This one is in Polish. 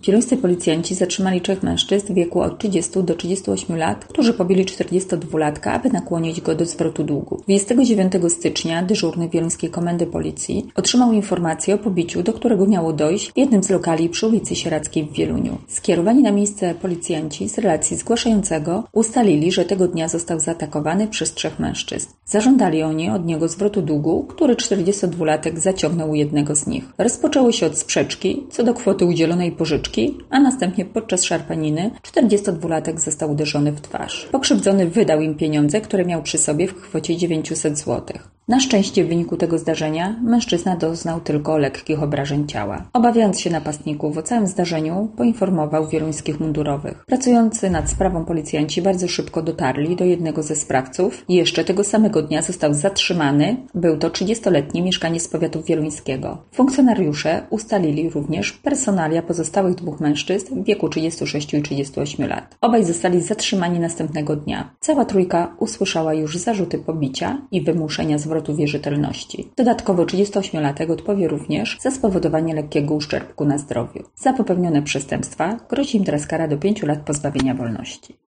Wieluńscy policjanci zatrzymali 3 mężczyzn w wieku od 30 do 38 lat, którzy pobili 42-latka, aby nakłonić go do zwrotu długu. 29 stycznia dyżurny Wieluńskiej Komendy Policji otrzymał informację o pobiciu, do którego miało dojść w jednym z lokali przy ulicy Sieradzkiej w Wieluniu. Skierowani na miejsce policjanci z relacji zgłaszającego ustalili, że tego dnia został zaatakowany przez 3 mężczyzn. Zażądali oni od niego zwrotu długu, który 42-latek zaciągnął u jednego z nich. Rozpoczęło się od sprzeczki co do kwoty udzielonej pożyczki, a następnie podczas szarpaniny 42-latek został uderzony w twarz. Pokrzywdzony wydał im pieniądze, które miał przy sobie w kwocie 900 zł. Na szczęście w wyniku tego zdarzenia mężczyzna doznał tylko lekkich obrażeń ciała. Obawiając się napastników, o całym zdarzeniu poinformował wieluńskich mundurowych. Pracujący nad sprawą policjanci bardzo szybko dotarli do jednego ze sprawców i jeszcze tego samego dnia został zatrzymany. Był to 30-letni mieszkaniec powiatu wieluńskiego. Funkcjonariusze ustalili również personalia pozostałych 2 mężczyzn w wieku 36 i 38 lat. Obaj zostali zatrzymani następnego dnia. Cała trójka usłyszała już zarzuty pobicia i wymuszenia zwrotu wierzytelności. Dodatkowo 38-latek odpowie również za spowodowanie lekkiego uszczerbku na zdrowiu. Za popełnione przestępstwa grozi im teraz kara do 5 lat pozbawienia wolności.